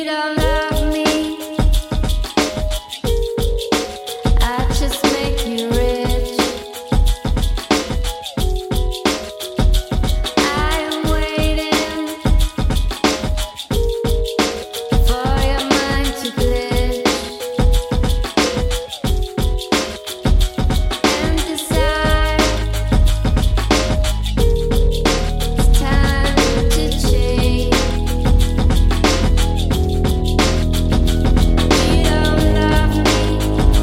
don't love me. I just make you rich. I am waiting for your mind to glitch and decide it's time to change. You don't love me,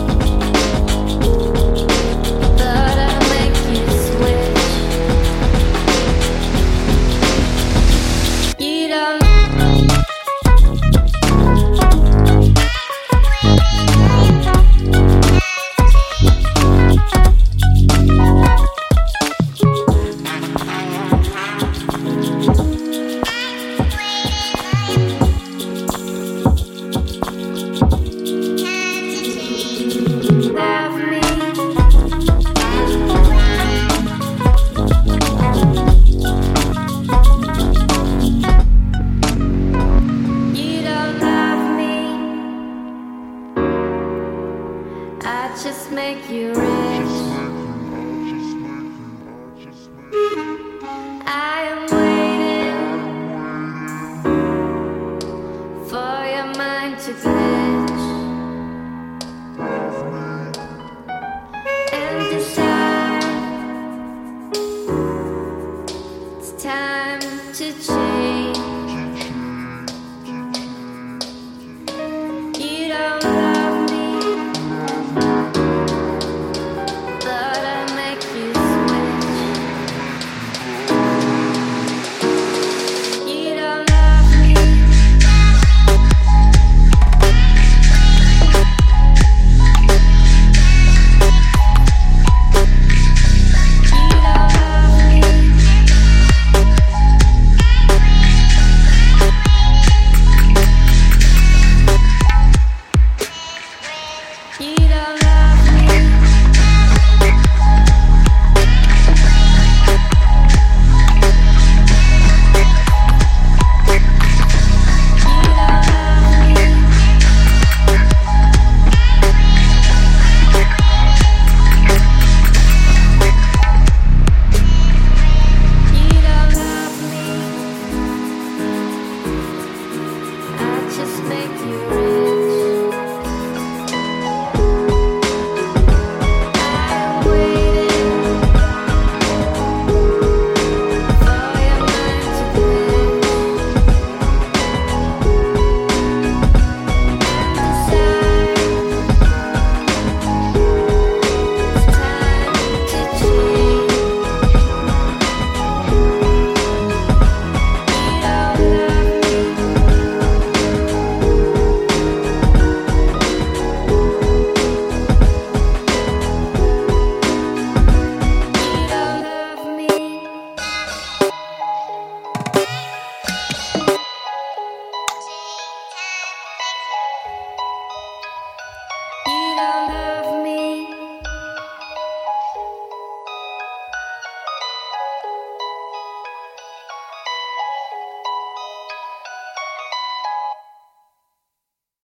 but I'll make you switch. You don't. Love me. You don't love me. I just make you rich. I am waiting for your mind to glitch